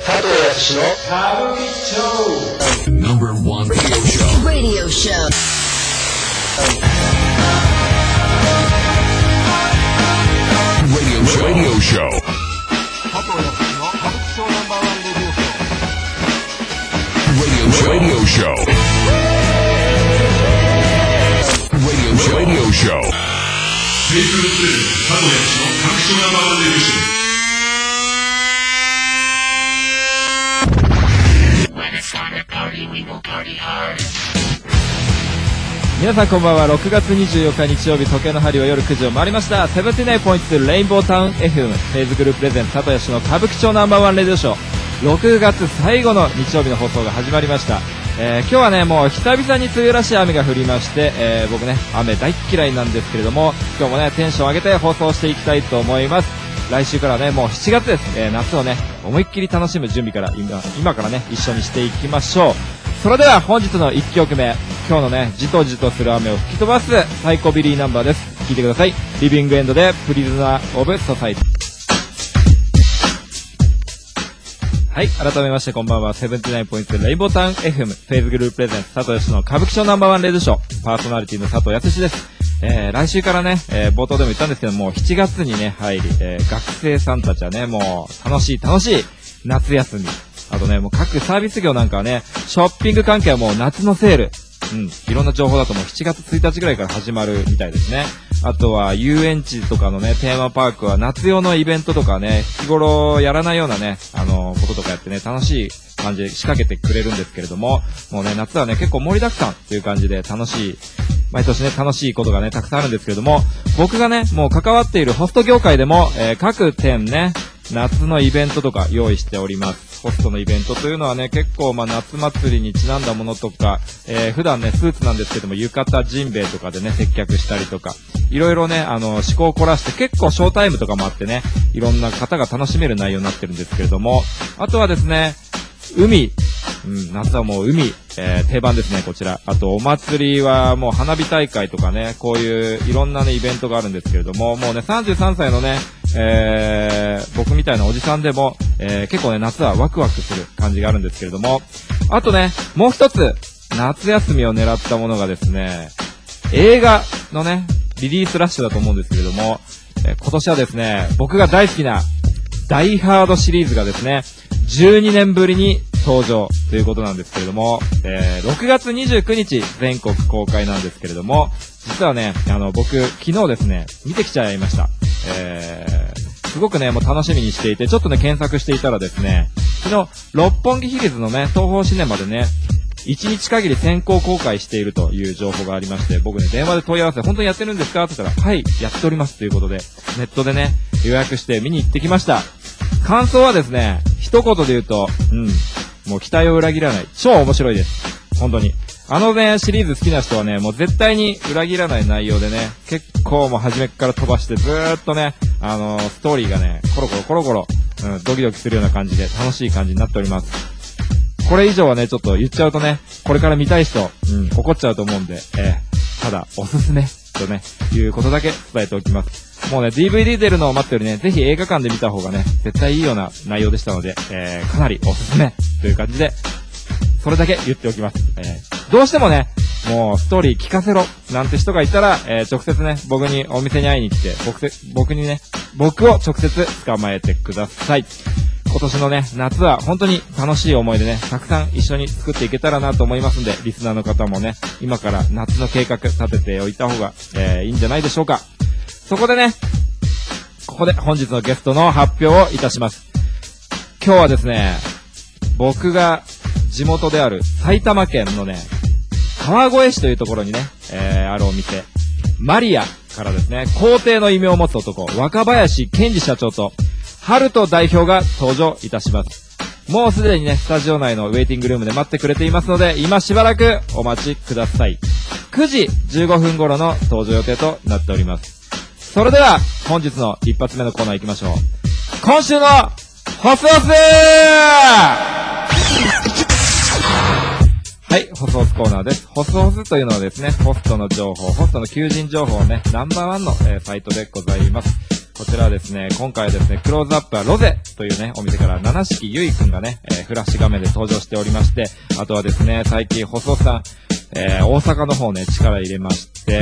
佐藤康の歌舞伎町 No.1 Radio Show Radio Show 佐藤康の歌舞伎町No.1 Radio Show Radio Show フェイスブックプレゼンツ佐藤康の歌舞伎町No.1 Radio Show 皆さんこんばんは。6月24日日曜日、時計の針を夜9時を回りました。79.2 レインボータウン FM フェイズグループプレゼンツ佐藤康の歌舞伎町No.1 レディオショー6月最後の日曜日の放送が始まりました。今日はねもう久々に梅雨らしい雨が降りまして、僕ね雨大っ嫌いなんですけれども、今日もねテンション上げて放送していきたいと思います。来週からねもう7月です、夏をね思いっきり楽しむ準備から今からね一緒にしていきましょう。それでは本日の1曲目、今日のねじとじとする雨を吹き飛ばすサイコビリーナンバーです。聴いてください。リビングエンドでプリズナーオブソサイティ。はい、改めましてこんばんは。79.2 レインボータウン FM フェイズグループプレゼンツ佐藤康の歌舞伎町No.1 レディオショーパーソナリティの佐藤康です。来週からね、冒頭でも言ったんですけども、7月にね入り、学生さんたちはねもう楽しい夏休み、あとねもう各サービス業なんかはねショッピング関係はもう夏のセール、いろんな情報だともう7月1日ぐらいから始まるみたいですね。あとは遊園地とかのねテーマパークは夏用のイベントとかね日頃やらないようなねこととかやってね楽しい感じで仕掛けてくれるんですけれども、もうね夏はね結構盛りだくさんという感じで毎年ね楽しいことがねたくさんあるんですけれども、僕がねもう関わっているホスト業界でも、各店ね夏のイベントとか用意しております。ホストのイベントというのはね結構夏祭りにちなんだものとか、普段ねスーツなんですけども浴衣ジンベエとかでね接客したりとかいろいろね趣向を凝らして結構ショータイムとかもあってねいろんな方が楽しめる内容になってるんですけれども、あとはですね海、夏はもう海、定番ですねこちら。あとお祭りはもう花火大会とかねこういういろんなねイベントがあるんですけれども、もうね33歳のね僕みたいなおじさんでも、結構ね夏はワクワクする感じがあるんですけれども、あとねもう一つ夏休みを狙ったものがですね映画のねリリースラッシュだと思うんですけれども、今年はですね僕が大好きなダイハードシリーズがですね12年ぶりに登場ということなんですけれども、6月29日全国公開なんですけれども、実はね僕昨日ですね見てきちゃいました。すごくねもう楽しみにしていて、ちょっとね検索していたらですね昨日六本木ヒルズのね東宝シネマでね1日限り先行公開しているという情報がありまして、僕ね電話で問い合わせ本当にやってるんですかって言ったらはいやっておりますということでネットでね予約して見に行ってきました。感想はですね一言で言うともう期待を裏切らない超面白いです。本当にねシリーズ好きな人はねもう絶対に裏切らない内容でね結構もう初めから飛ばしてずーっとねストーリーがねコロコロ、ドキドキするような感じで楽しい感じになっております。これ以上はねちょっと言っちゃうとねこれから見たい人、怒っちゃうと思うんで、ただおすすめとねいうことだけ伝えておきます。もうね DVD 出るのを待ってよりねぜひ映画館で見た方がね絶対いいような内容でしたので、かなりおすすめという感じでそれだけ言っておきます。どうしてもねもうストーリー聞かせろなんて人がいたら、直接ね僕にお店に会いに来て僕を直接捕まえてください。今年のね夏は本当に楽しい思い出ねたくさん一緒に作っていけたらなと思いますんで、リスナーの方もね今から夏の計画立てておいた方が、いいんじゃないでしょうか。そこでねここで本日のゲストの発表をいたします。今日はですね僕が地元である埼玉県のね川越市というところにね、あるお店マリアからですね皇帝の異名を持つ男若林健二社長と春人代表が登場いたします。もうすでにねスタジオ内のウェイティングルームで待ってくれていますので今しばらくお待ちください。9時15分頃の登場予定となっております。それでは本日の一発目のコーナー行きましょう。今週のホスホスはい、ホスホスコーナーです。ホスホスというのはですねホストの情報、ホストの求人情報をねナンバーワンの、サイトでございます。 こちらはですね、今回はですね、クローズアップはロゼというね、お店から七色ゆいくんがね、フラッシュ画面で登場しておりまして、あとはですね、最近細さん、大阪の方ね、力入れまして、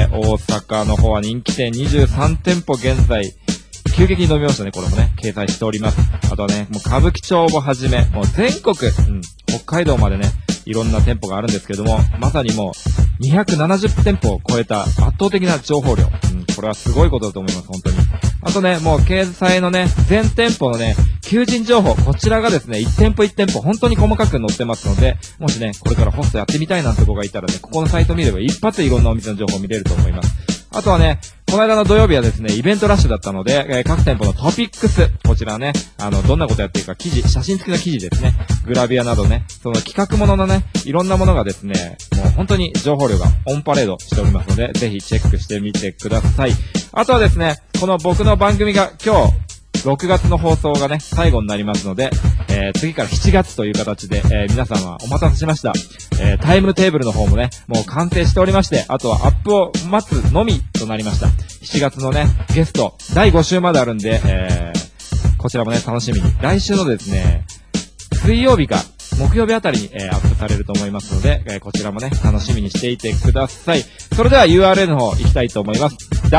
大阪の方は人気店23店舗現在、急激に伸びましたね、これもね、掲載しております。あとはね、もう歌舞伎町をはじめ、もう全国、北海道までね、いろんな店舗があるんですけれども、まさにもう、270店舗を超えた圧倒的な情報量。これはすごいことだと思います、本当に。あとね、もう掲載のね、全店舗のね、求人情報、こちらがですね、1店舗1店舗、本当に細かく載ってますので、もしね、これからホストやってみたいなんて子がいたらね、ここのサイト見れば一発でいろんなお店の情報を見れると思います。あとはね、この間の土曜日はですね、イベントラッシュだったので、各店舗のトピックス、こちらね、どんなことやってるか記事、写真付きの記事ですね、グラビアなどね、その企画もののね、いろんなものがですね、もう本当に情報量がオンパレードしておりますので、ぜひチェックしてみてください。あとはですね、この僕の番組が今日、6月の放送がね、最後になりますので、次から7月という形で、皆様お待たせしました。タイムテーブルの方もね、もう完成しておりまして、あとはアップを待つのみとなりました。7月のね、ゲスト、第5週まであるんで、こちらもね、楽しみに。来週のですね、水曜日か、木曜日あたりに、アップされると思いますので、こちらもね、楽しみにしていてください。それでは URL の方行きたいと思います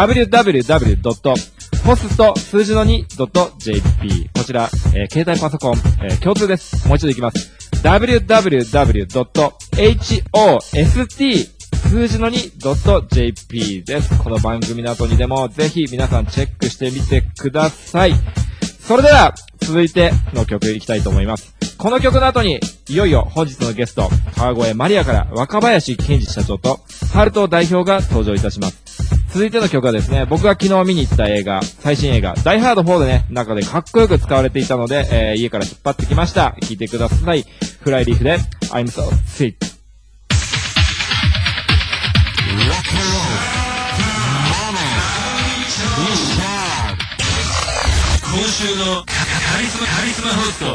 。www.host 数字の 2.jp こちら、携帯パソコン、共通です。もう一度行きます。www.host 数字の 2.jp です。この番組の後にでもぜひ皆さんチェックしてみてください。それでは続いての曲いきたいと思います。この曲の後にいよいよ本日のゲスト川越マリアから若林健二社長とハルト代表が登場いたします。続いての曲はですね、僕が昨日見に行った映画、最新映画ダイハード4でね、中でかっこよく使われていたので、家から引っ張ってきました。聴いてください。フライリーフで I'm so sweet。 今週のカリスマホスト。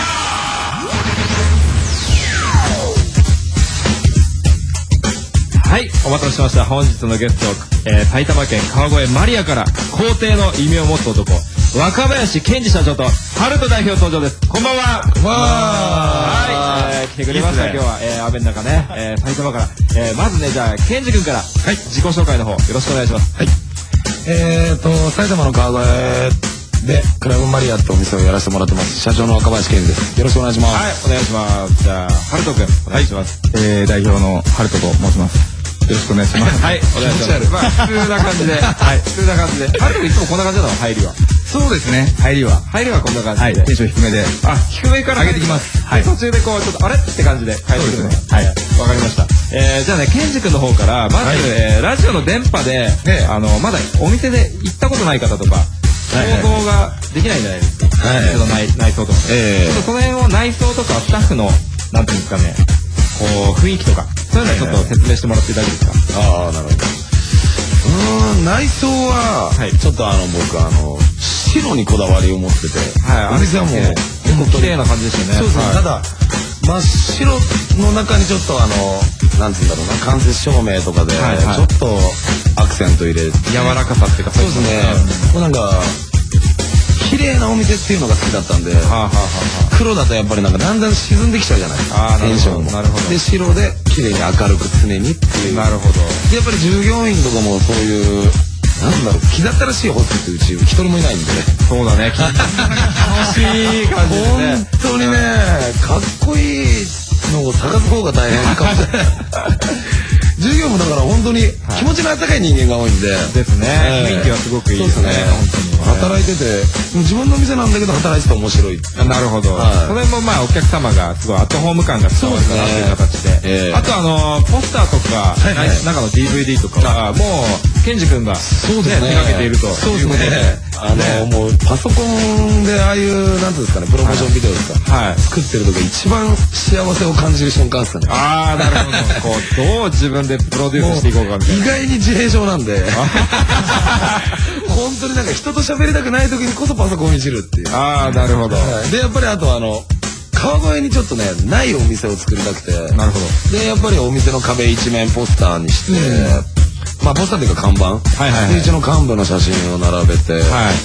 はい、お待たせしました。本日のゲスト、埼玉県川越マリアから皇帝の異名を持つ男、若林健二社長とハルト代表登場です。こんばんは。 こんばんは。 はい、来てくれました。今日は、雨の中ね、埼玉から、まずね、じゃあ健二君から、自己紹介の方よろしくお願いします。 はい。埼玉の川越でクラブマリアってお店をやらせてもらってます社長の若林健二です。よろしくお願いします。 はい、お願いします。じゃあハルト君お願いします。 代表のハルトと申します。よろしくお願いします。 はい、お願いします。まあ普通な感じで、はい、普通な感じで。ハルト君いつもこんな感じなの？入りは。 そうですね。入りはこんな感じで。 はい、テンション低めで。 あ、低めから上げてきます。 はい。途中でこうちょっとあれって感じで変えてくるの。はい。わかりました。じゃあね、ケンジ君の方からまずラジオの電波でまだお店で行ったことない方とか。想像ができないじゃないですか。内装とか。ちょっとその辺を内装とかスタッフのなんていうんですかね、こう雰囲気とかそういうのをちょっと説明してもらって大丈夫ですか？ ああ、なるほど。内装はちょっと僕白にこだわりを持ってて、お店はもう結構綺麗な感じですよね。 そうですね。ただ真っ白の中にちょっとなんていうんだろうな、間接照明とかでちょっとアクセント入れて柔らかさっていうか、 そうですね。なんか綺麗なお店っていうのが好きだったんで、黒だとやっぱりなんかだんだん沈んできちゃうじゃないですか、テンションも。で白で綺麗に明るく常にっていう。 なるほど。 でやっぱり従業員とかもそういうなんだろう、気だったらしいホストってうち一人もいないんでね。 そうだね。楽しい感じですね。 本当にね、かっこいいのを探す方が大変かもしれない。従業員もだから本当に気持ちの温かい人間が多いんで。 ですね。雰囲気はすごくいいですね。 働いてて、自分の店なんだけど働いてて面白い。 なるほど。それもまあお客様がすごいアットホーム感が伝わるかなっていう形で。あとポスターとか、中の DVD とかはもう、ケンジ君が手掛けていると。 そうですね。もうパソコンでああいうなんていうんですかね、プロモーションビデオですか、作ってる時が一番幸せを感じる瞬間ですかね。 ああ、なるほど。こうどう自分でプロデュースしていこうかみたいな。 意外に自閉症なんで本当になんか人と喋りたくない時にこそパソコンをいじるっていう。 ああ、なるほど。 でやっぱりあと川越にちょっとねないお店を作りたくて。 なるほど。 でやっぱりお店の壁一面ポスターにして、まあポスターというか看板、うちの幹部の写真を並べて、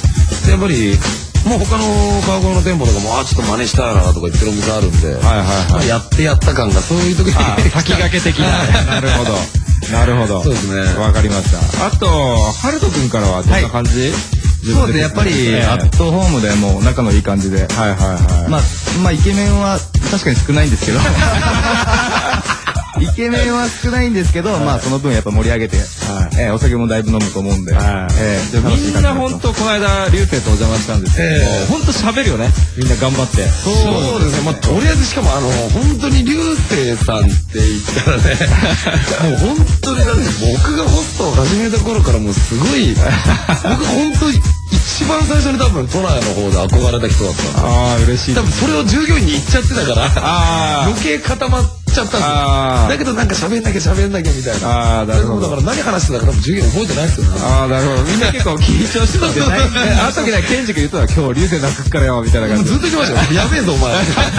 やっぱりもう他の川越の店舗とかもちょっと真似したいなとか言ってるお店あるんで、やってやった感がそういう時に先駆け的な。なるほどなるほど。 そうですね。 わかりました。あとハルト君からはどんな感じ？ そうですね、やっぱりアットホームでもう仲のいい感じで、まあイケメンは確かに少ないんですけどイケメンは少ないんですけど、まあその分やっぱ盛り上げて、お酒もだいぶ飲むと思うんで、 みんな本当この間流星とお邪魔したんですけど、本当喋るよね。みんな頑張って。 そうですね。まあとりあえずしかも本当に流星さんって言ったらね、もう本当にだって僕がホストを始めた頃からもうすごい僕本当に一番最初に多分都内の方で憧れた人だったんで。 ああ嬉しい。 多分それを従業員に言っちゃってたから余計固まっちゃったんですよ。だけどなんか喋んなきゃみたいな。なるほど。だから何話してたか多分従業員覚えてないですよね。 なるほど。みんな結構緊張してたんで、あの時ねケンジ君言ったら今日流星泣くからよみたいな感じ。 ずっと言ってましたよ。やべえぞお前。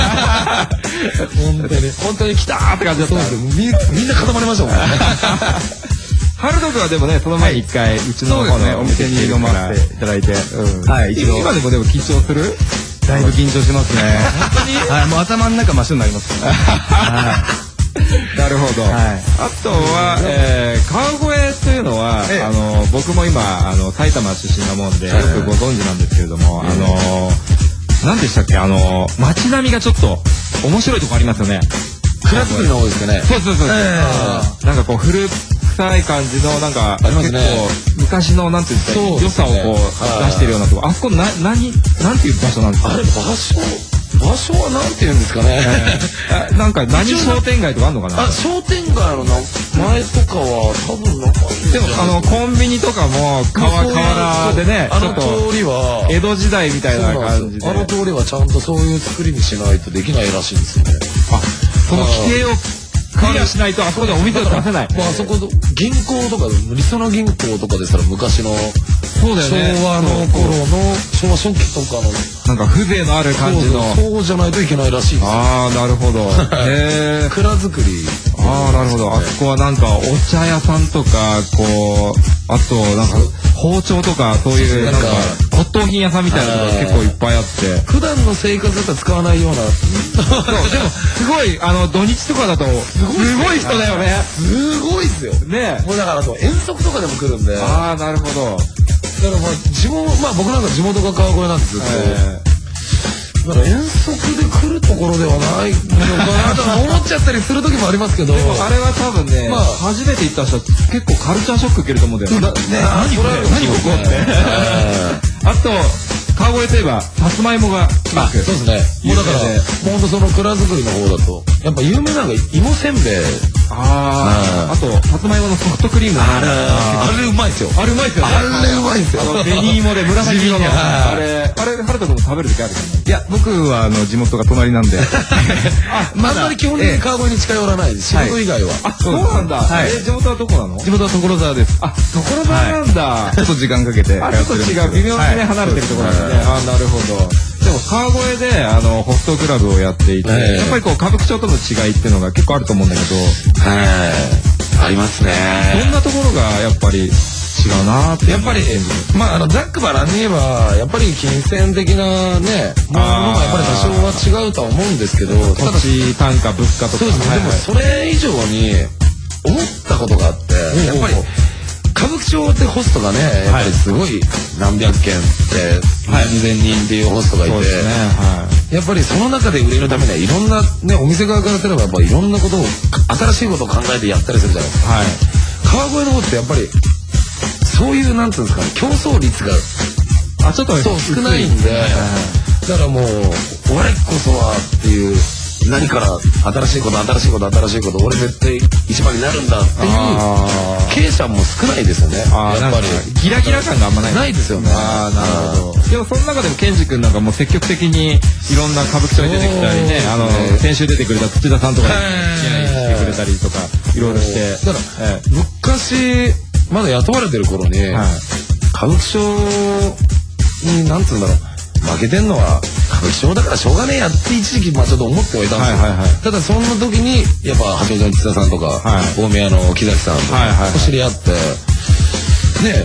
本当に来たーって感じだった。 みんな固まりましたもんね。 ハルト君はでもね、その前に一回うちの方のお店に飲ませていただいて、今でも緊張する？ だいぶ緊張しますね。本当に？はい、もう頭の中真っ白になります。 なるほど。あとは川越というのは僕も今埼玉出身なもんでよくご存知なんですけれども、何でしたっけ、街並みがちょっと面白いとこありますよね。 蔵造りの方ですかね。 そう。なんかこう古臭い感じのなんか結構昔のなんていうんですか、良さをこう出してるようなとこ。あそこなんていう場所なんですか？ あれ場所はなんていうんですかね。 なんか何商店街とかあるのかな？ 商店街の前とかは多分なかった。 でもコンビニとかも河原でね、ちょっと江戸時代みたいな感じで。 あの通りはちゃんとそういう作りにしないとできないらしいんですよね。 その規定をクリアしないとあそこでお店を出せない。 あそこ銀行とかりそな銀行とかでしたら昔のそうだよね、 昭和の頃の昭和初期とかのなんか風情のある感じのそうじゃないといけないらしいです。 なるほど。 蔵造り。 なるほど。あそこはなんかお茶屋さんとかあとなんか包丁とかそういうなんか骨董品屋さんみたいなのが結構いっぱいあって、 普段の生活だったら使わないような。 そうでもすごい土日とかだとすごい人だよね。 すごいっすよね。もうだから遠足とかでも来るんで。 なるほど。 だから僕なんか地元が川越なんですけど、だから遠足で来るところではないのかなと思っちゃったりする時もありますけど。 でもあれは多分ね、初めて行った人は結構カルチャーショック受けると思うんだよね。何ここって。あと川越といえばさつまいもがそうですね。もうだからほんとその蔵造りの方だとやっぱ有名なのが芋せんべい。 あとさつまいものソフトクリーム。 あれうまいですよ。 あれうまいですよね。 あれうまいですよ。 紅芋で紫色のあれハルト君も食べる時あるじゃない。 いや僕は地元が隣なんであんまり基本的に川越に近寄らないです。仕事以外は。 そうなんだ。地元はどこなの？ 地元は所沢です。 所沢なんだ。 ちょっと時間かけて。 ちょっと違う、微妙にね離れてるところなんでね。なるほど。でも川越でホストクラブをやっていて、やっぱりこう歌舞伎町との違いっていうのが結構あると思うんだけど。 ありますね。 どんなところがやっぱり違うなって。 やっぱりざっくばらんに言えばやっぱり金銭的なねものがやっぱり多少は違うとは思うんですけど、 土地単価物価とか。 そうですね。でもそれ以上に思ったことがあって、やっぱり歌舞伎町ってホストがねやっぱりすごい何百件って何千人っていうホストがいて、やっぱりその中で売れるためにはいろんなねお店側からすればやっぱりいろんなことを新しいことを考えてやったりするじゃないですか。川越の方ってやっぱりそういうなんていうんですかね、競争率がちょっと少ないんで、だからもう我こそはっていう何から新しいこと俺絶対一番になるんだっていう経営者も少ないですよね。やっぱりギラギラ感があんまないですよね。 なるほど。でもその中でもケンジ君なんかもう積極的にいろんな歌舞伎町に出てきたりね、先週出てくれた土田さんとかに来てくれたりとかいろいろして。 だから昔まだ雇われてる頃に歌舞伎町になんつうんだろう、負けてんのは歌舞伎町だからしょうがねえやって一時期ちょっと思ってはいたんですよ。ただそんな時にやっぱ八王子の土田さんとか大宮の木崎さんとか知り合ってね、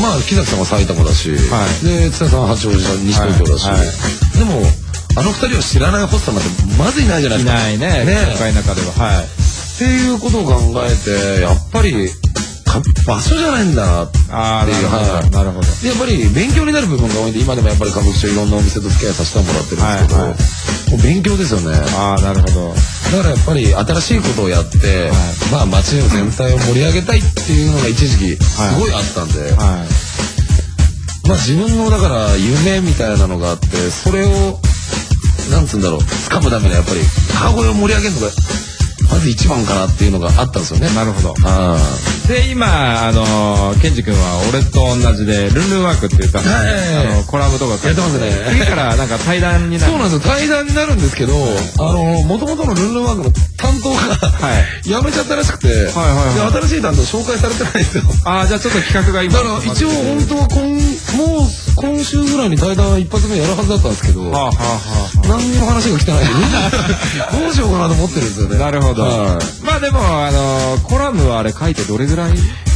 まあ木崎さんは埼玉だし、で津田さんは八王子だ、西東京だし、でもあの二人を知らないホストなんてまずいないじゃないですか。 いないね、今回の中では。 っていうことを考えて、やっぱり場所じゃないんだなっていう。 なるほど。 やっぱり勉強になる部分が多いんで、今でもやっぱり歌舞伎町いろんなお店と付き合いさせてもらってるんですけど、もう勉強ですよね。 なるほど。 だからやっぱり新しいことをやって、まあ街の全体を盛り上げたいっていうのが一時期すごいあったんで、まあ自分のだから夢みたいなのがあって、それをなんつうんだろう、掴むためにやっぱり川越を盛り上げるのがまず一番かなっていうのがあったんですよね。 なるほど。で今ケンジ君は俺と同じでルンルンワークって言ったの、コラボとかやってますね。 次からなんか対談になる。 そうなんですよ、対談になるんですけど、もともとのルンルンワークの担当が辞めちゃったらしくて、新しい担当紹介されてないんですよ。 じゃあちょっと企画が今だから一応本当はもう今週ぐらいに対談一発目やるはずだったんですけど、何にも話が来てないんでどうしようかなと思ってるんですよね。 なるほど。まあでもコラムはあれ書いてどれぐらい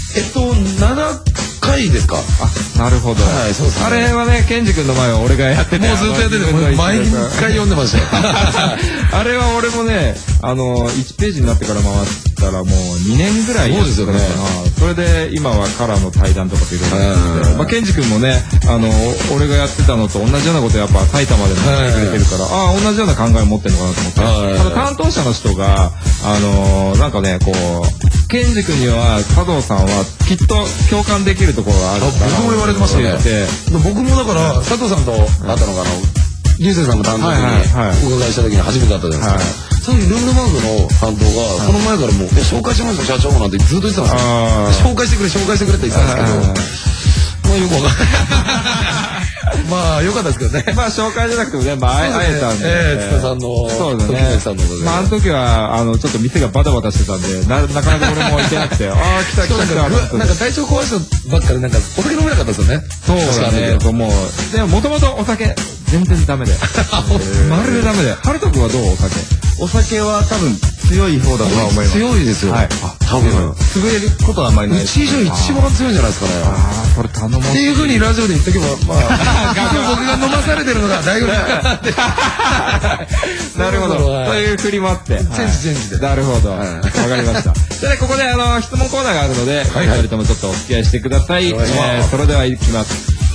？7回ですか。 なるほど。あれはね、ケンジ君の前は俺がやってて、 もうずっとやってて、毎回読んでましたよ。 あれは俺もね、1ページになってから回ったらもう2年ぐらいやってたのかな。それで今はカラーの対談とかっていろいろやってて、まあケンジ君もね、俺がやってたのと同じようなことやっぱ埼玉でもやってくれてるから、同じような考えを持ってるのかなと思って。ただ担当者の人がなんかね、こうケンジ君には佐藤さんはきっと共感できるところがあるから。 僕も言われてましたね。僕もだから佐藤さんと会ったのが流星さんの担当にお伺いした時に初めて会ったじゃないですか。その時ルンルマークの担当がその前からもう紹介しました社長なんてずっと言ってたんですよ。紹介してくれ紹介してくれって言ってたんですけど、まあよくわかんない。まあ良かったですけどね。 まあ紹介じゃなくてもね、まあ会えたんで。 津田さんの、 そうだね。まああの時はちょっと店がバタバタしてたんで、なかなか俺も行けなくて、来た。 なんか体調壊したばっかりなんかお酒飲めなかったですよね。 そうだね。でももともとお酒全然ダメで、まるでダメで。ハルト君はどう？ お酒は多分強い方だとは思います。 強いですよ。多分潰れることはあんまりない。 うち以上一番強いんじゃないですかね。 これ頼もうっていうふうにラジオで言っとけば、まあ僕が飲まされてるのが大丈夫なんで。 なるほど。そういう振りもあって。 チェンジで。 なるほど。わかりました。じゃあここで質問コーナーがあるので、2人ともちょっとお付き合いしてください。それではいきます。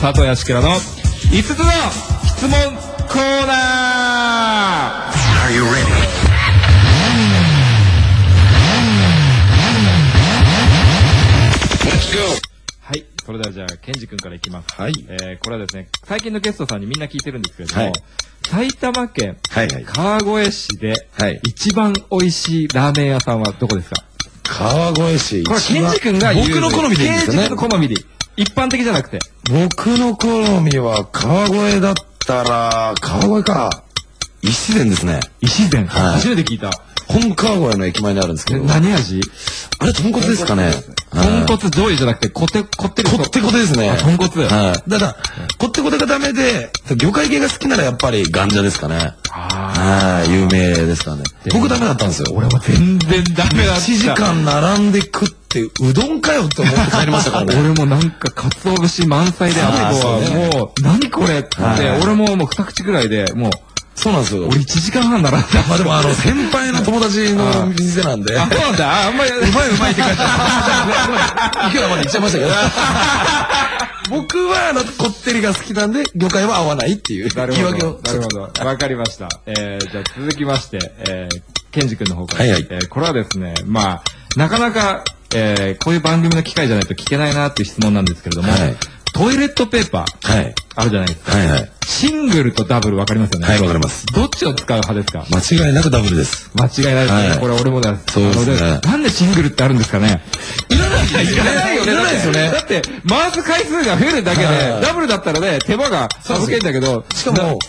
佐藤康倉の5つの質問コーナー。Are you ready? はい。それではじゃあ、ケンジ君からいきます。はい。これはですね、最近のゲストさんにみんな聞いてるんですけれども、埼玉県川越市で一番美味しいラーメン屋さんはどこですか？ 川越市。 これ、ケンジ君が言う。 僕の好みでいいんですよね。 ケンジ君の好みで。一般的じゃなくて。 僕の好みは川越だったら、川越か。石膳ですね。 石膳。初めて聞いた。 本川越の駅前にあるんですけど。 何味？ あれ、豚骨ですかね。 豚骨醤油じゃなくて、こってり。こってこてですね。 豚骨。 はい。だから、こってこてがダメで、魚介系が好きならやっぱりガンジャですかね。はい。有名ですかね。僕ダメだったんですよ。 俺も全然ダメだった。 1時間並んで食って、うどんかよって思って帰りましたからね。 俺もなんか、鰹節満載で、あとはもう、何これって、俺ももう2口ぐらいで、もう、 そうなんですよ。 俺1時間半なら。 まあでも先輩の友達の店なんで。 そうなんだ。あんまりうまいって書いてある。今日はまだ言っちゃいましたけど。僕はこってりが好きなんで魚介は合わないっていう言い訳を。 なるほど。わかりました。じゃあ続きまして、ケンジ君の方から。これはですね、まあ、なかなか、こういう番組の機会じゃないと聞けないなっていう質問なんですけれども、トイレットペーパーあるじゃないですか。シングルとダブル分かりますよね。 はい、分かります。 どっちを使う派ですか？ 間違いなくダブルです。 間違いないですね。これ俺もです。 そうですね。 なんでシングルってあるんですかね？ いらないよね。いらないですよね。 だって、回す回数が増えるだけで、ダブルだったらね、手間が省けんだけど、 しかも、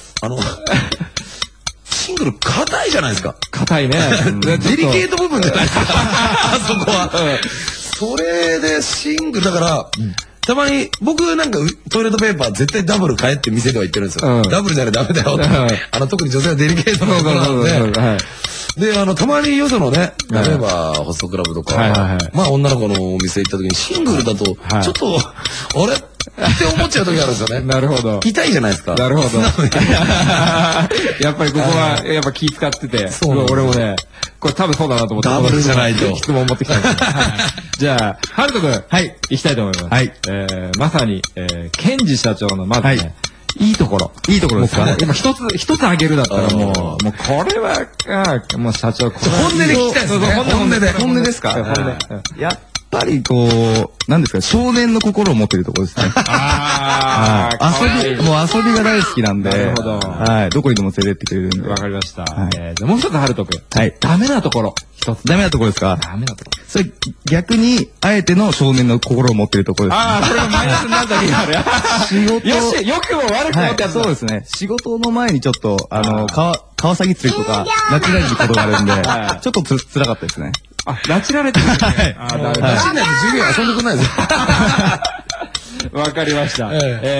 シングル硬いじゃないですか。 硬いね。 デリケート部分じゃないですか。あそこは。それでシングルだから、たまに僕なんかトイレットペーパー絶対ダブル買えって店では言ってるんですよ。ダブルじゃダメだよって。特に女性はデリケートなことなんで。で、たまによそのね、例えばホストクラブとか、まあ女の子のお店行った時にシングルだと、ちょっと、あれっって思っちゃう時あるんですよね。 なるほど。 痛いじゃないですか。 なるほど。やっぱりここは、やっぱ気使ってて、俺もね、これ多分そうだなと思って。 ダブルじゃないと。 質問持ってきたんですじゃあ、ハルト君。はい。行きたいと思います。はい。まさに、ケンジ社長のまずね、いいところ。いいところですか？今一つあげるだったらもうこれは、もう社長、 本音で聞きたいですね。 本音ですか？やっぱりこう、なんですか、少年の心を持ってるところですね。もう遊びが大好きなんで、なるほど。はい。どこにでも連れてってくれるんで。 わかりました。じゃあもう一つ、ハルト君。はい。ダメなところ。一つ。 ダメなところですか？ ダメなところ。 それ、逆に、あえての少年の心を持ってるところです。 それがマイナスになった時がある。仕事。よくも悪くもってやつ。 そうですね。仕事の前にちょっと、川崎釣りとか、拉致られることがあるんで、ちょっと辛かったですね。 拉致られてる。はい。 拉致られて授業遊んでくんないですよ。わかりました。もう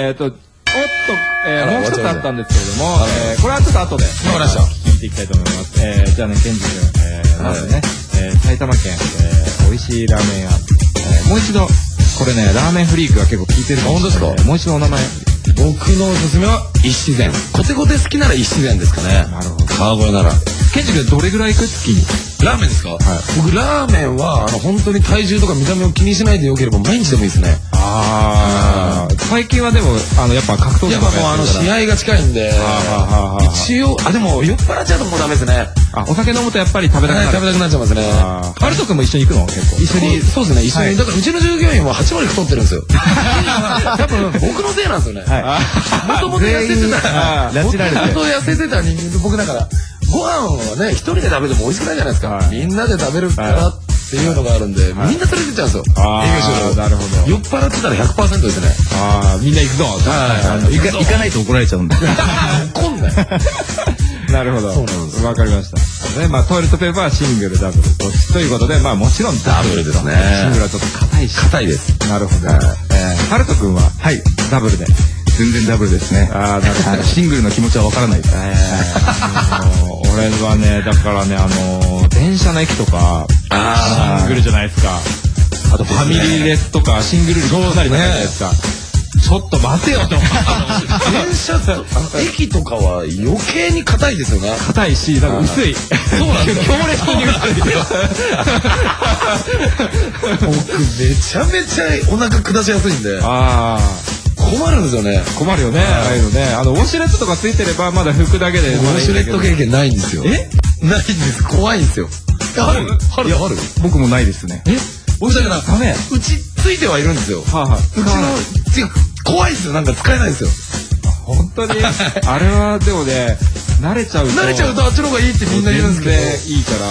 一つあったんですけれども、これはちょっと後で聞いていきたいと思います。じゃあね、ケンジ君、まずね、埼玉県、美味しいラーメン屋、もう一度、これね、ラーメンフリークが結構聞いてるかもしれない。本当ですか？もう一度お名前。 僕のおすすめは一自然。コテコテ好きなら一自然ですかね。 なるほど。 川越なら。 ケンジ君どれぐらい行く？月に。 ラーメンですか？はい。僕ラーメンは本当に体重とか見た目を気にしないでよければ毎日でもいいですね。 最近はでもやっぱ格闘技とかもう試合が近いんで一応でも酔っ払っちゃうともうダメですね。 お酒飲むとやっぱり食べたくなっちゃいますね。 ハルト君も一緒に行くの？結構一緒に。そうですね、一緒に。だからうちの従業員は8割太ってるんですよ。多分僕のせいなんですよね。もともと痩せてたもともと痩せてた人間で、僕だからご飯はね一人で食べても美味しくないじゃないですか。みんなで食べるからっていうのがあるんで、みんな連れてっちゃうんですよ。営業所。なるほど。酔っ払ってたら 100% ですね。 みんな行くぞ。 行かないと怒られちゃうんで。 怒んない。 なるほど。わかりました。トイレットペーパーはシングル、ダブル、どっちということで、もちろんダブルですね。シングルはちょっと硬いし。 硬いです。 なるほど。ハルト君はダブルで。 全然ダブルですね。 なるほど。 シングルの気持ちはわからないです。 俺はね、だからね、電車の駅とか、シングルじゃないですか。あとファミリーレスとか、シングルリかなりないですか。ちょっと待てよと。 電車と駅とかは余計に硬いですよね。 硬いし、なんか薄い。 そうなんですよ。 強烈に薄い。 僕めちゃめちゃお腹下しやすいんで。困るんですよね。 困るよね。ああいうのね。ウォシュレットとかついてればまだ拭くだけで。 ウォシュレット経験ないんですよ。ないんです。怖いんですよ。ある？ 僕もないですね。 僕だからうちついてはいるんですよ。うちの怖いですよ。なんか使えないですよ。 本当に。あれはでもね、慣れちゃうとあっちの方がいいってみんな言うんですけど、 いいから。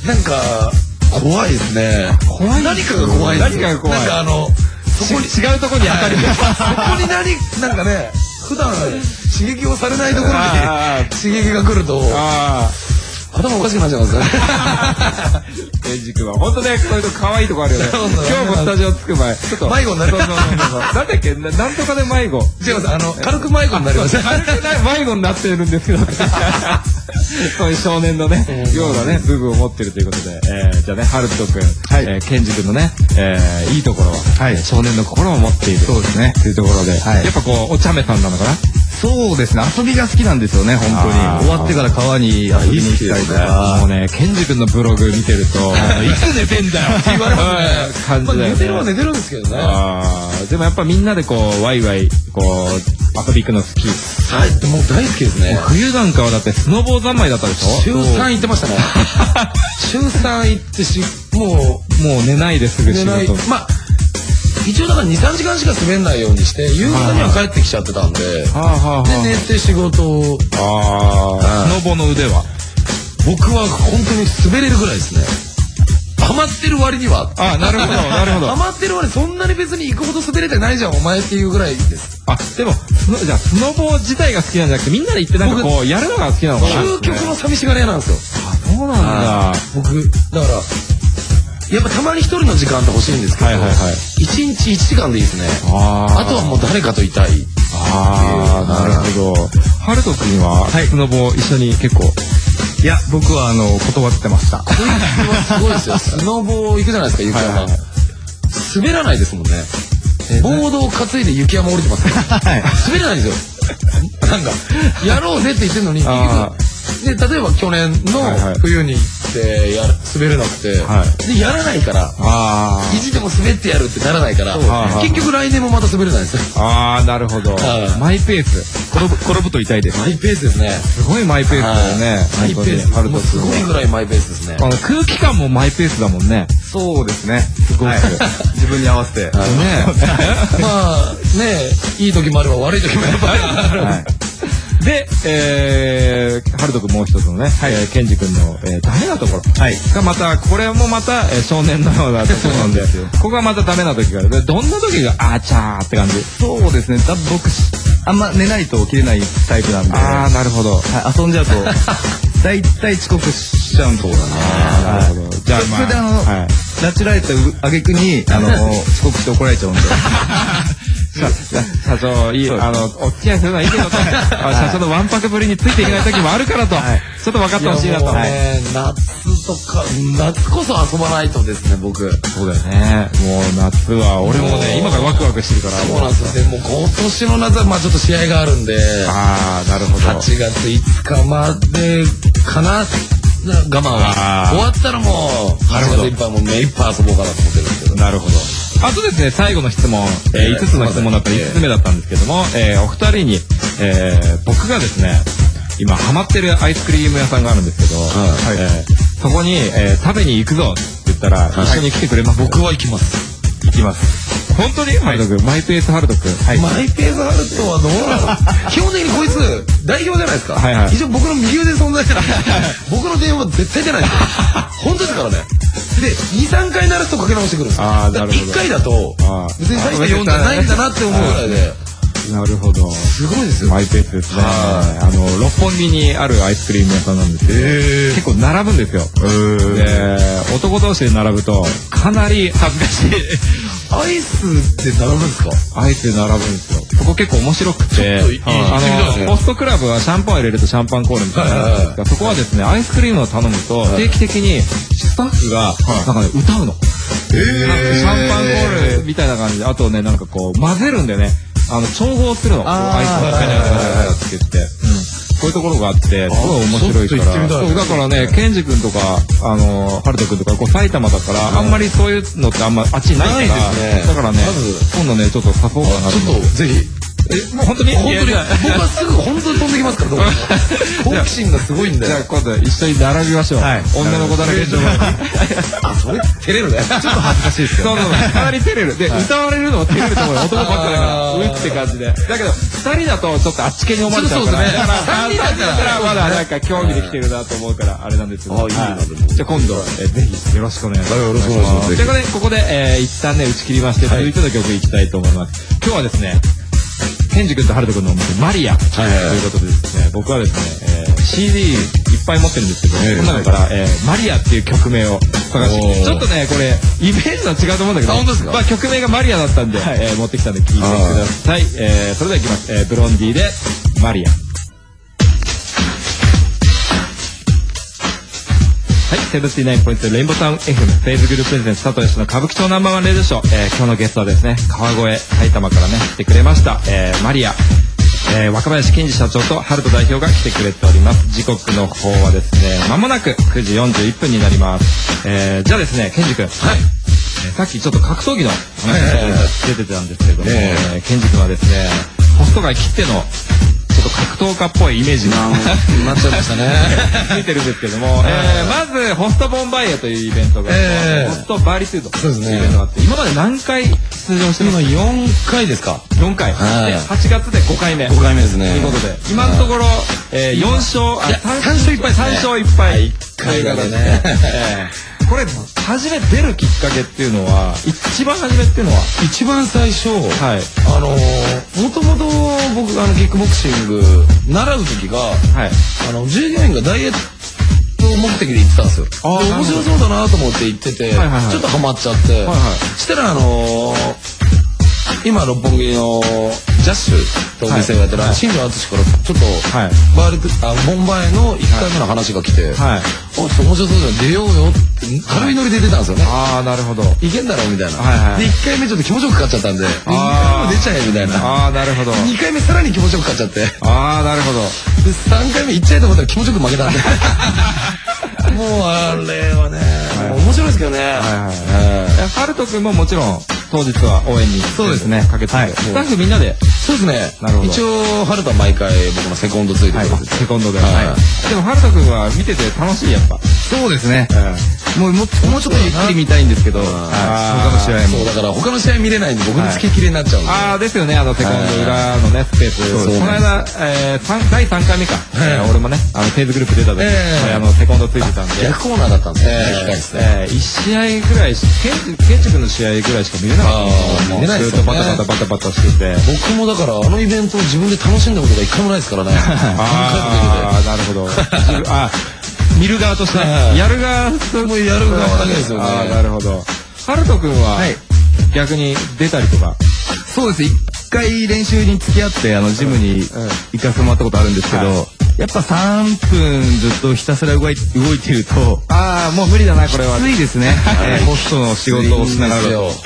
なんか怖いですね。何かが怖い。 何かが怖い。 なんかそこに違うところに当たり。 そこになんかね、普段刺激をされないところに刺激が来ると頭おかしくなっちゃいますね。 ケンジ君は本当ね、そういうと可愛いとこあるよね。今日もスタジオ着く前、ちょっと迷子になる。 なんだっけ、なんとかで迷子。 違います。軽く迷子になりました。 軽く迷子になってるんですけど。そういう少年のね、ようなね、部分を持ってるということで、じゃあね、ハルト君、ケンジ君のね、いいところは、少年の心を持っている。 そうですね。 というところで、やっぱこう、お茶目さんなのかな？ そうですね。遊びが好きなんですよね、本当に。終わってから川に遊びに行きたりとか。 もうね、ケンジ君のブログ見てると、いつ寝てんだよって言われますね。感じだよね。 寝てるは寝てるんですけどね。 でもやっぱみんなでこう、ワイワイ、こう、遊び行くの好き。 はい、もう大好きですね。 冬なんかはだってスノボー三昧だったでしょ？ 週3行ってましたね。週3行ってもう寝ないですぐ仕事。 一応だから2、3時間しか滑んないようにして、夕方には帰ってきちゃってたんで、で、寝て仕事を。 スノボの腕は？ 僕は本当に滑れるぐらいですね。ハマってる割には。 なるほど、なるほど。 ハマってる割にそんなに別に行くほど滑れてないじゃん、お前っていうぐらいです。 でも、じゃあ、スノボ自体が好きなんじゃなくて、みんなで行ってなんかこう、やるのが好きなのかな？ 究極の寂しがり屋なんですよ。 そうなんだ。 僕、だから、やっぱたまに一人の時間って欲しいんですけど、1日1時間でいいですね。あとはもう誰かといたい。 なるほど。ハルト君はスノボ一緒に結構。 いや、僕は断ってました。 すごいですよ。スノボ行くじゃないですか、雪山。滑らないですもんね。 ボードを担いで雪山降りてますから滑れないんですよ。なんかやろうぜって言ってるのに結局で例えば去年の冬に行って滑れなくてでやらないから意地でも滑ってやるってならないから結局来年もまた滑れないんですよ。 ああなるほど。マイペース。転ぶと痛いです。 マイペースですね。 すごいマイペースだよね。 マイペース。すごいぐらいマイペースですね。 空気感もマイペースだもんね。 そうですね。すごく自分に合わせて。 まあねいい時もあれば悪い時もあれば。 で、ハルト君もう一つのね、ケンジ君のダメなところがまたこれもまた少年のようなところなんで、ここがまたダメな時がある。どんな時があちゃーって感じ？ そうですね。僕あんま寝ないと起きれないタイプなんで。 ああなるほど。 遊んじゃうとだいたい遅刻しちゃうんそうだね。 なるほど。じゃあそれで拉致られた挙句に遅刻して怒られちゃうんで。 社長いいお付き合いするのはいいけど社長のわんぱくぶりについていけない時もあるからとちょっと分かってほしいなと。 夏とか夏こそ遊ばないとですね僕。 そうだよね。もう夏は俺もね今からワクワクしてるから。 そうなんですよ。でも今年の夏はまあちょっと試合があるんでなるほど。 8月5日までかな我慢は終わったらもう8月いっぱいもう目いっぱい遊ぼうかなと思ってるんですけど。 なるほど。あとですね最後の質問5つの質問だったら5つ目だったんですけどもお二人に僕がですね今ハマってるアイスクリーム屋さんがあるんですけどそこに食べに行くぞって言ったら一緒に来てくれます？ 僕は行きます。 行きます。本当にハルト君マイペースハルト君。 マイペースハルトはどうなの？基本的にこいつ代表じゃないですか。一応僕の右腕存在じゃない。僕の電話絶対出ないですよ。本当ですからね。で2、3回鳴らすとかけ直してくるんですよ。1回だと別に大して読んじゃないんだなって思うぐらいで。 なるほど。 すごいですよ。 マイペースですね。六本木にあるアイスクリーム屋さんなんですけど結構並ぶんですよ。で男同士で並ぶとかなり恥ずかしい。 アイスで並ぶんですか？ アイスで並ぶんですよ。そこ結構面白くてホストクラブはシャンパンを入れるとシャンパンコールみたいなのなんですがそこはですねアイスクリームを頼むと定期的にスタッフがなんかね歌うの。シャンパンコールみたいな感じであとねなんかこう混ぜるんでね調合するのアイスの中につけてこういうところがあってすごい面白いからだからねケンジ君とかハルト君とか埼玉だからあんまりそういうのってあんまあっちにないからだからね今度ねちょっと誘おうかなと。 ちょっとぜひ。 もう本当に僕はすぐ本当に飛んできますから好奇心がすごいんで。 じゃあ今度一緒に並びましょう。女の子だらけでそれ照れるね。ちょっと恥ずかしいですよ。 そうかなり照れるで歌われるのは照れると思うよ。男ばっかだからうって感じでだけど2人だとちょっとあっち系に思われちゃうからだから3人だったらまだなんか興味できてるなと思うからあれなんですけどじゃあ今度ぜひよろしくお願いします。 よろしくお願いします。 ということでここで一旦ね打ち切りまして続いての曲いきたいと思います。今日はですねケンジ君とハルト君のお店マリアということでですね僕はですねCD いっぱい持ってるんですけどその中からマリアっていう曲名を探してちょっとねこれイメージは違うと思うんだけどまあ曲名がマリアだったんで持ってきたんで聴いてください。それではいきます。ブロンディでマリア。はい、79.0 レインボータウン FM フェイズグループプレゼンツ佐藤義の歌舞伎町ナンバーワンレディオショー、今日のゲストはですね川越埼玉からね来てくれました、マリア、若林健二社長とハルト代表が来てくれております。時刻の方はですね間もなく9時41分になります。じゃあですね健二君、さっきちょっと格闘技の話が出てたんですけれども、健二君はですねホスト街切ってのちょっと格闘家っぽいイメージがなっちゃいましたね。 ついてるんですけども、まずホストボンバイエというイベントが、ホストバーリトゥードというイベントがあって今まで何回出場してますか？ 今4回ですか。 4回で8月で5回目 5回目ですね。 ということで今のところ4勝3勝1敗3勝1敗 1回だね。 これ初め出るきっかけっていうのは一番初めっていうのは一番最初もともと僕キックボクシング習う時が従業員がダイエット目的で行ってたんですよ。面白そうだなと思って行っててちょっとハマっちゃってしたら今六本木のジャッシュってお店をやってる新庄淳からちょっとバーレボンバイの1回目の話が来て、ちょっと面白そうじゃん出ようよって軽いノリで出たんですよね。 ああなるほど。 いけんだろうみたいな。で1回目ちょっと気持ちよくかかっちゃったんで2回目も出ちゃえみたいな。 ああなるほど。 2回目さらに気持ちよくかかっちゃって、 ああなるほど。 で3回目いっちゃえと思ったら気持ちよく負けたんでもうあれはね面白いですけどね。 ハルト君ももちろん当日は応援にそうですねかけてスタッフみんなで。 そうですね。一応ハルトは毎回僕のセコンドついてる。 セコンドで。でもハルト君は見てて楽しいやっぱ。 そうですね。もうちょっとゆっくり見たいんですけど、他の試合も。 そうだから他の試合見れないんで僕に付けきれになっちゃうんで。 ああですよね。セコンド裏のねスペース。この間第3回目か。俺もねフェーズグループ出た時セコンドついてたんで。 逆コーナーだったんですね。 1試合ぐらいケンチ君の試合ぐらいしか見れなかった。 見れないですよね。 バタバタしてて。 僕もだからイベントを自分で楽しんだことが一回もないですからね。 ああなるほど。見る側としてやる側もやる側だけですよね。 ああなるほど。ハルト君は逆に出たりとか。 そうです。1回練習に付き合ってジムに行かせてもらったことあるんですけど、やっぱ3分ずっとひたすら動いてると、 ああもう無理だなこれは。 きついですね。ホストの仕事をしながらだと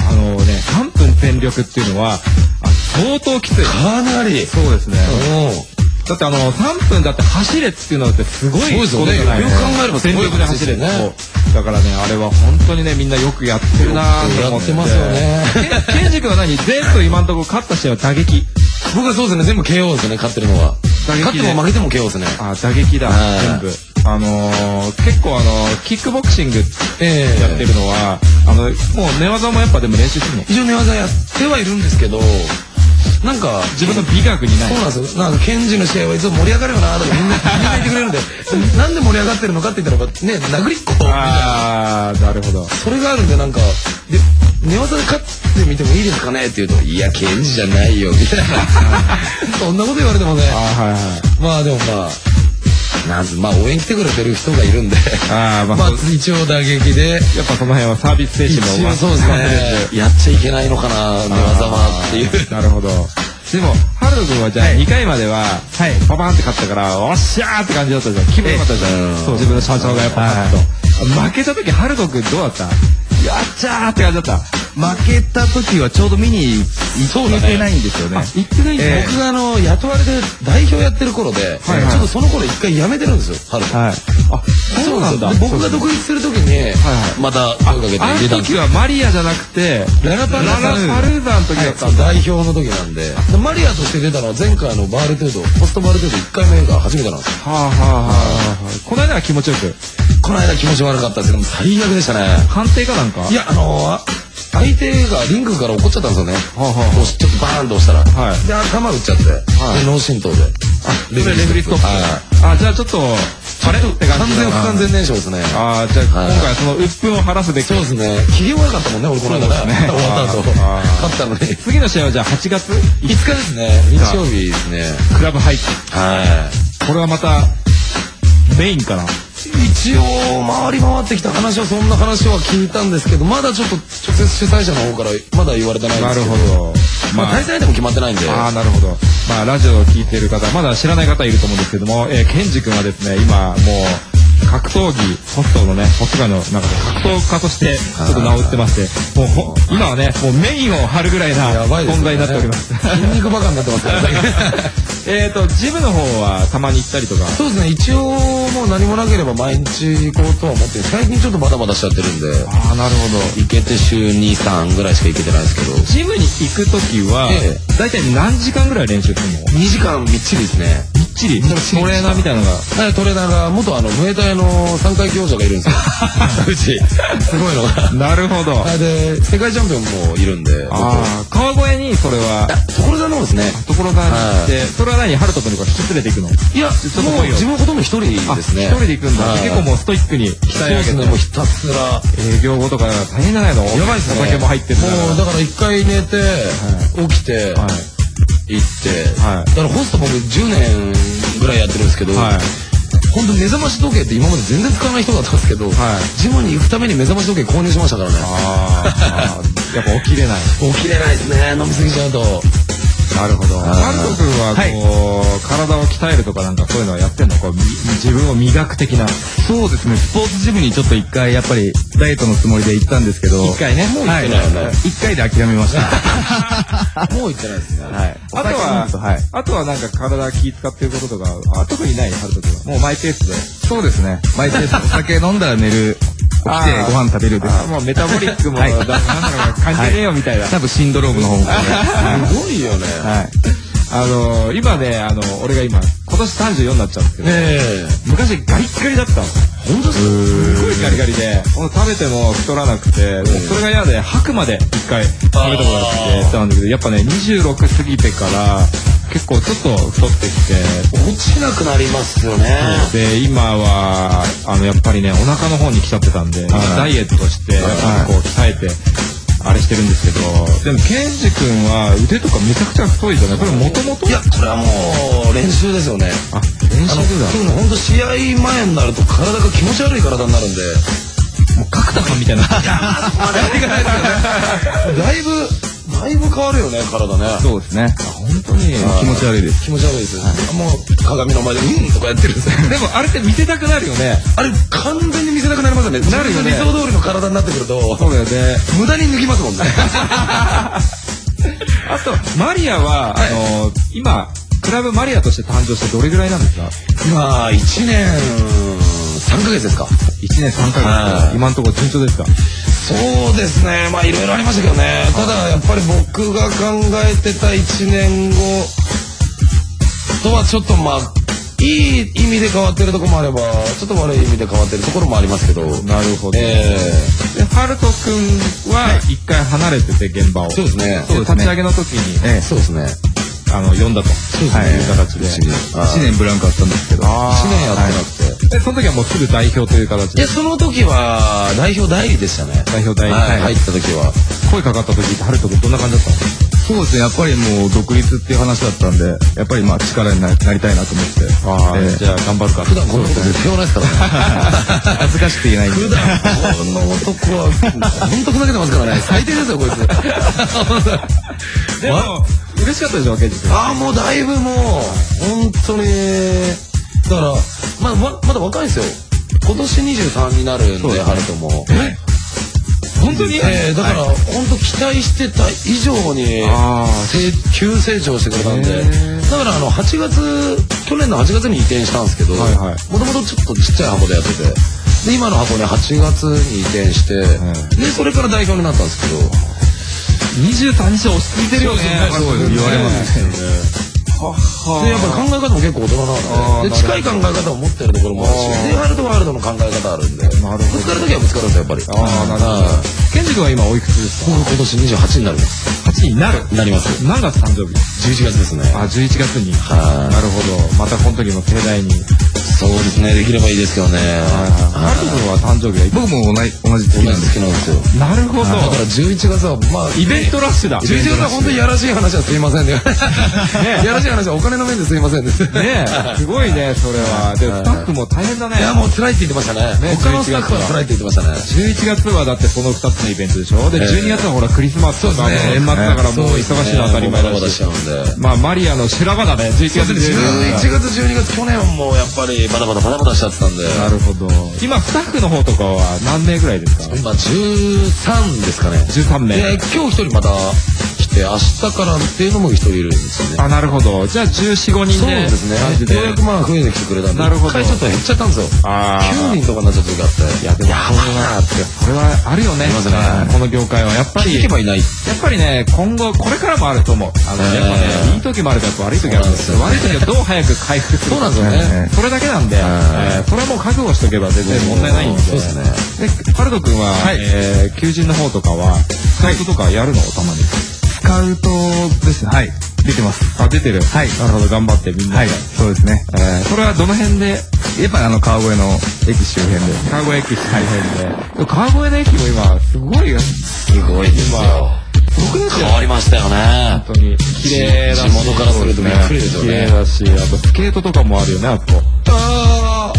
3分全力っていうのは相当きつい。 かなり。 そうですね。だって3分だって走れっていうのってすごいことじゃない。よく考えれば全力で走れね。だからねあれは本当にねみんなよくやってるなと思って。 やってますよね。 ケンジ君は何全部今のところ勝った試合は打撃。 僕はそうですね全部 KO ですね勝ってるのは。勝っても負けても KO ですね。 あ打撃だ全部。結構キックボクシングやってるのはもう寝技もやっぱでも練習するの。 一応寝技やってはいるんですけど。なんか自分の美学にない。 そうなんですよ。なんかケンジの試合はいつも盛り上がるよなとかみんな言ってくれるんでなんで盛り上がってるのかって言ったらね殴りっこみたいな。 ああなるほど。 それがあるんでなんか寝技で勝ってみてもいいですかねって言うといやケンジじゃないよみたいなそんなこと言われてもね。まあでも応援来てくれてる人がいるんで一応打撃でやっぱその辺はサービス精神もそうですねやっちゃいけないのかな寝技はっていう。 なるほど。でもハルト君はじゃあ2回まではパパンって勝ったからおっしゃーって感じだったじゃん。気分良かったじゃん。そう自分の社長がやっぱ勝つと。負けた時ハルト君どうだった？やっちゃーって感じだった。 負けた時はちょうど見に行ってないんですよね。 行ってないんで僕が雇われて代表やってる頃でちょっとその頃一回辞めてるんですよハルト。そうなんだ。僕が独立する時にまた声かけて入れたんですよ。あの時はマリアじゃなくてララパルーザの時だったんだ。 代表の時なんでマリアとして出たのは前回のバールトゥードポストバールトゥード1回目が初めてなんですよ。 この間は気持ちよく。 この間気持ち悪かったですけど最悪でしたね。 判定かなんか。 いや相手がリングから怒っちゃったんですよね。ちょっとバーンと押したらで頭打っちゃって脳震盪でレフリーストップ。じゃあちょっとあれって完全不完全燃焼ですね。 じゃあ今回その鬱憤を晴らすべき。 そうですね。機嫌悪かったもんね俺この間ね。終わった後勝ったのに。 次の試合はじゃあ8月 5日ですね。日曜日ですね。 クラブハイプ。これはまたメインかな。 一応回ってきた話はそんな話は聞いたんですけどまだちょっと直接主催者の方からまだ言われてないんですけど。なるほど。対戦相手も決まってないんで。 なるほど。ラジオを聞いている方まだ知らない方いると思うんですけどもケンジ君はですね今もう格闘技ホストのねホスト界の中で格闘家としてちょっと名を売ってましてもう今はねもうメインを張るぐらいな存在になっております。 筋肉バカになってますからね。 ジムの方はたまに行ったりとか。 そうですね一応もう何もなければ毎日行こうとは思って最近ちょっとバタバタしちゃってるんで。 なるほど。 行けて週2、3ぐらいしか行けてないですけどジムに行く時はだいたい何時間ぐらい練習するの ？2時間みっちりですね。 みっちりトレーナーみたいなのが。 トレーナーが元ムエタイの3階強者がいるんですよ。うちすごいのが。 なるほど。 で世界チャンピオンもいるんで。 川越にそれは所沢の方ですね。 所沢に行ってそれは何ハルト君とか引き連れていくの？いやもう自分ほとんど一人ですね。 一人で行くんだ。結構もうストイックに鍛え上げてもうひたすら営業後とか大変じゃないの？ やばいですね。 お酒も入ってる。 もうだから一回寝て起きて行ってだからホスト僕10年ぐらいやってるんですけど本当目覚まし時計って今まで全然使わない人だったんですけどジムに行くために目覚まし時計購入しましたからね。 やっぱ起きれないですね飲みすぎちゃうと。 なるほど。ハルト君はこう、体を鍛えるとかなんかそういうのはやってんの？こう自分を磨く的な。 そうですね。スポーツジムにちょっと一回やっぱりダイエットのつもりで行ったんですけど。 一回ね。 もう行ってないよね。一回で諦めました。 もう行ってないですね。 はい。 あとはなんか体気使ってることとか、特にない、ハルト君は。もうマイペースで。 そうですね。マイペース。お酒飲んだら寝る。起きてご飯食べるです。 もうメタボリックも、なんだろう感じねえよみたいな。 多分シンドロームの方も。 すごいよね。 はい。今ね、俺が今年34になっちゃうんですけど、昔ガリッガリだったの。 本当？ すごいガリガリで、食べても太らなくて、それが嫌で吐くまで一回食べたことがあってたんだけど、やっぱね、26過ぎてから結構ちょっと太ってきて、 落ちなくなりますよね。 で、今は、やっぱりね、お腹の方に来ちゃってたんで、ダイエットして、こう鍛えて、あれしてるんですけど、でも、ケンジ君は腕とかめちゃくちゃ太いじゃない？これもともと？ いや、これはもう練習ですよね。 あ、練習だ。 そういうの、ほんと試合前になると体が気持ち悪い体になるんで、 もう角田さんみたいな。だいぶ変わるよね、体ね。 そうですね。 本当に気持ち悪いです。 気持ち悪いです。もう鏡の前でとかやってるんですよ。 でもあれって見せたくなるよね。 あれ完全に見せたくなりますよね。 なるよね。 理想通りの体になってくると、 そうだよね。 無駄に抜きますもんね。 あとマリアは今クラブマリアとして誕生してどれぐらいなんですか？ 今1年3ヶ月ですか。 1年3ヶ月。今のところ順調ですか？ そうですね。まあいろいろありましたけどね。ただやっぱり僕が考えてた1年後とはちょっとまあいい意味で変わってるところもあればちょっと悪い意味で変わってるところもありますけど。 なるほど。でハルト君は一回離れてて現場を。 そうですね。 立ち上げの時にそうですね。 呼んだと。そうですね。いう形で。 1年ブランクあったんですけど。 1年やってなくて。 で、その時はもうすぐ代表という形で。 いや、その時は代表代理でしたね。 代表代理。 入った時は。 声かかった時ってハルト君どんな感じだったの？ そうですね。やっぱりもう独立っていう話だったんで、やっぱりまあ力になりたいなと思って。 じゃあ頑張るか。 普段このこと絶対言わないですからね。 恥ずかしくて言えないんで。 普段この男は本当ふざけてますからね。最低ですよこいつ。 でも嬉しかったでしょ、ケンジ君。 もうだいぶもう本当にだからまだ若いですよ。今年23になるんでハルトも。 本当に？ だから本当期待してた以上に急成長してくれたんで、だから去年の8月に移転したんですけど、もともとちょっとちっちゃい箱でやってて、で今の箱ね8月に移転して、でそれから代表になったんですけど、 23にして落ち着いてるよね。 言われますね。 でやっぱり考え方も結構大人なんで、近い考え方を持ってるところもあるし、でハルトはハルトの考え方あるんで、ぶつかるときはぶつかるんですよやっぱり。 なるほど。ケンジ君は今おいくつですか？ 今年28になります。 8になります。 何月誕生日 ？11月ですね。 11月に。なるほど。またこの時も盛大に。 そうですね。できればいいですけどね。 ハルト君は誕生日は僕も同じ月なんですよ。 なるほど。 だから11月はまあイベントラッシュだ。 11月は本当にやらしい話はすいませんね。やらしい話はお金の面ですいませんね。 ねえ、すごいねそれは。でスタッフも大変だね。 いやもう辛いって言ってましたね。他のスタッフは辛いって言ってましたね。 11月はだってその2つのイベントでしょ。で12月はほらクリスマスとか年末だからもう忙しいの当たり前だし。まあマリアの修羅場だね。11月 11月12月去年もやっぱりバタバタしちゃってたんで。 なるほど。今スタッフの方とかは何名ぐらいですか？ 今13ですかね。 13名。 で今日1人また来て明日からっていうのも1人いるんですよね。 なるほど。じゃあ14、5人で。 そうですね。ようやくまあ増えてきてくれたんで。 なるほど。 1回ちょっと減っちゃったんですよ。9人とかになっちゃった時あって。 いやでもそれはあるよね。この業界はやっぱり聞けばいない。 やっぱりね今後これからもあると思う。やっぱねいい時もあるから悪い時あるんですよ。悪い時はどう早く回復するか。 そうなんですよね。 それだけなんで、それはもう覚悟しとけば全然問題ないんで。 そうですね。 でハルト君は求人の方とかはスカウトとかやるのたまに。 スカウトですね。はい。出てます。 出てる。 はい。 なるほど、頑張ってみんな。 はい。そうですね。 それはどの辺で？ やっぱり川越の駅周辺で。 川越駅周辺で。川越の駅も今、すごいですよ。変わりましたよね。 本当に。綺麗だし。 地元からするとびっくりですよね。 綺麗だし、あとスケートとかもあるよね、あそこ。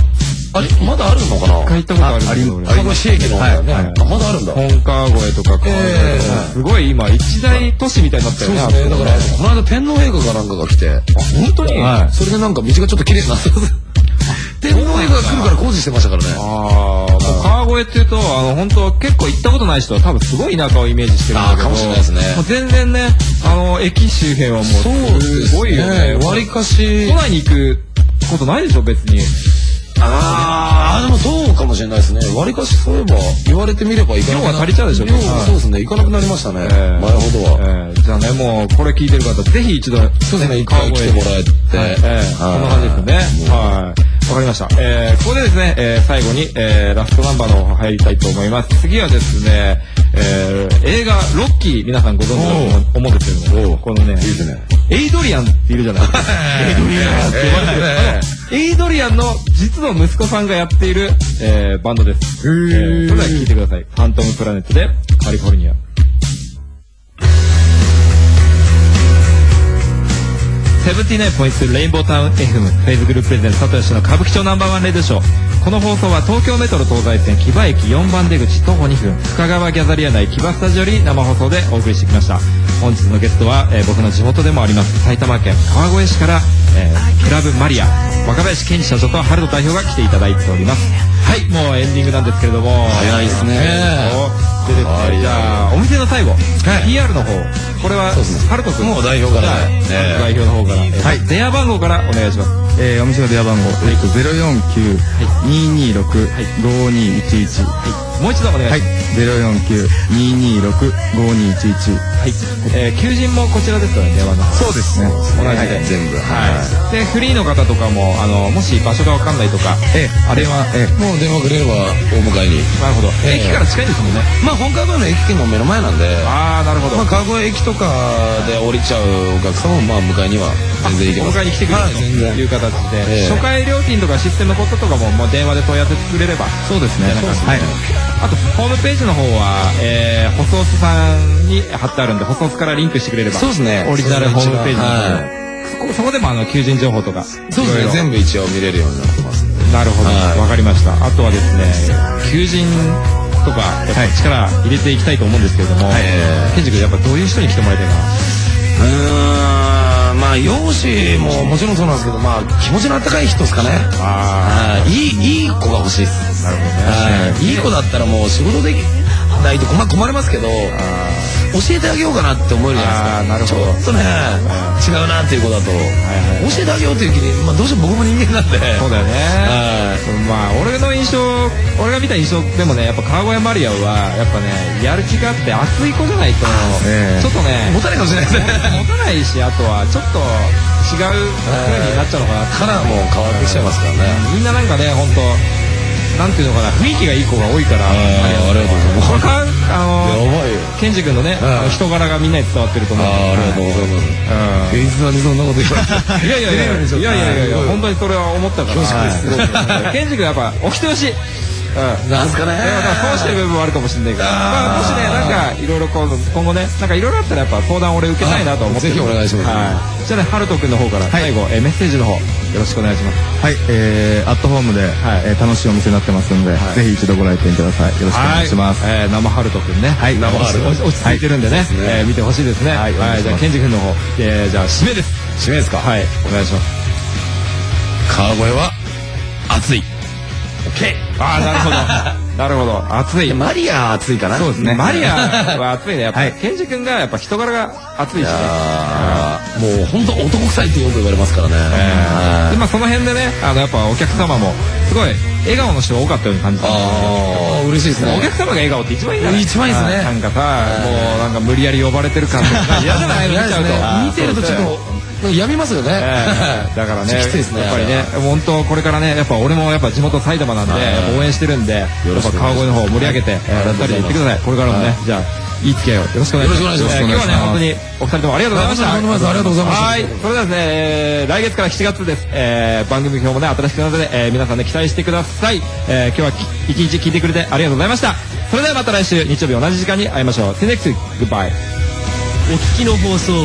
あれまだあるのかな。 一回行ったことあるんですよ。 川越市駅の方だよね。まだあるんだ。 本川越とか川越とかすごい今一大都市みたいになったよね。 そうですね。だからこの間天皇陛下かなんかが来て、 本当に。 それでなんか道がちょっと綺麗になった。天皇陛下が来るから工事してましたからね。 川越っていうと本当結構行ったことない人は多分すごい田舎をイメージしてるんだけど。 かもしれないですね。 全然ね駅周辺はもうすごいよね。 割かし都内に行くことないでしょ別に。 でもそうかもしれないですね。割かしそういえば言われてみれば行かなくな量が足りちゃうでしょ。 そうですね。行かなくなりましたね。前ほどは。 じゃあねもうこれ聞いてる方ぜひ一度そうですね。一回来てもらえて。 こんな感じですね。はい。わかりました。ここでですね最後にラストナンバーの方入りたいと思います。次はですね映画ロッキー皆さんご存知だと思うんですけれどもこのねエイドリアンっているじゃないですか。エイドリアンって呼ばれてる。エイドリアンの実の息子さんがやっているバンドです。それでは聴いてください。ファントムプラネットでカリフォルニア。79.2 レインボータウン FM フェイズグループプレゼンツ里吉の歌舞伎町ナンバーワンレイドショー。この放送は東京メトロ東西線木場駅4番出口徒歩2分深川ギャザリア内木場スタジオより生放送でお送りしてきました。本日のゲストは、僕の地元でもあります埼玉県川越市から、クラブマリア若林健二社長と春人代表が来ていただいております。はい、もうエンディングなんですけれども早いですね。 でですね、じゃあお店の最後、PR の方これは春人君もう代表から代表の方から電話番号からお願いします。 お店の電話番号049-226-5211。 もう一度お願いします。 049-226-5211。 はい。求人もこちらですからね、電話の。 そうですね。 同じで全部。 でフリーの方とかももし場所がわかんないとか、あれはもう電話くれればお迎えに。 なるほど。駅から近いですもんね。 まあ本川越の駅の目の前なんで。 なるほど。 まあ川越駅とかで降りちゃうお客様もまあ迎えには全然行けます。 迎えに来てくれるという形で、初回料金とかシステムのこととかももう電話で問い合わせてくれれば。 そうですね。はい。 あとホームページの方はホソースさんに貼ってあるんでホソースからリンクしてくれれば。 そうですね。 オリジナルホームページの方そこでも求人情報とかそうですね。全部一応見れるようになってます。 なるほど。わかりました。あとはですね求人とかやっぱ力入れていきたいと思うんですけれども、ケンジ君やっぱどういう人に来てもらいたいかな。 まあ容姿ももちろんそうなんですけど、まあ気持ちの温かい人ですかね。いい子が欲しいです。なるほどね。いい子だったらもう仕事できないと困りますけど、教えてあげようかなって思えるじゃないですか。ちょっとね違うなっていう子だと教えてあげようという気に、まあどうしても僕も人間なんで。 そうだよね。まあ俺が見た印象でもねやっぱ川越マリアはやっぱねやる気があって熱い子じゃないとちょっとね持たないかもしれないですね。 持たないしあとはちょっと違う風になっちゃうのかな。 カラーも変わってきちゃいますからね。 みんななんかね本当なんていうのかな雰囲気がいい子が多いからありがとうございます。やばいよ。 ケンジ君のね人柄がみんなに伝わってると思う。 ありがとうございます。いつまでそんなこと言われて。 いや本当にそれは思ったからケンジ君やっぱお人よしなんすかね。 そうしてる部分もあるかもしれないから、もしねなんかいろいろ今後ねなんかいろいろあったらやっぱ相談俺受けたいなと思って。 ぜひお願いします。 じゃあねハルト君の方から最後メッセージの方よろしくお願いします。 はい、アットホームで楽しいお店になってますのでぜひ一度ご来店ください。よろしくお願いします。 生ハルト君ね。はい、生ハルト落ち着いてるんでね見てほしいですね。はい、じゃあケンジ君の方じゃあ締めです。 締めですか。 はい、お願いします。 川越は熱い。 なるほどなるほど。熱い。 マリア熱いかな。 そうですね。マリアは熱いね。やっぱケンジ君がやっぱ人柄が熱いしね。 もう本当男臭いってよく言われますからね。 今その辺でねやっぱお客様もすごい笑顔の人が多かったように感じた。 嬉しいですね。 お客様が笑顔って一番いいんだね。 一番いいですね。 なんかさもうなんか無理やり呼ばれてる感とか嫌じゃないの見てるとちょっとやみますよね。 だからねやっきついですね。 ぱりね本当これからねやっぱ俺もやっぱ地元埼玉なんでやっぱ応援してるんでやっぱ川越の方盛り上げて2人で行ってください。これからもねじゃあいい付き合いをよろしくお願いします。今日はね本当にお二人ともありがとうございました。 ありがとうございました。 はい。それではですね来月から7月です。番組表もね新しくなるので皆さんね期待してください。今日は一日聞いてくれてありがとうございました。それではまた来週日曜日同じ時間に会いましょう。See you next week. Goodbye. お聞きの放送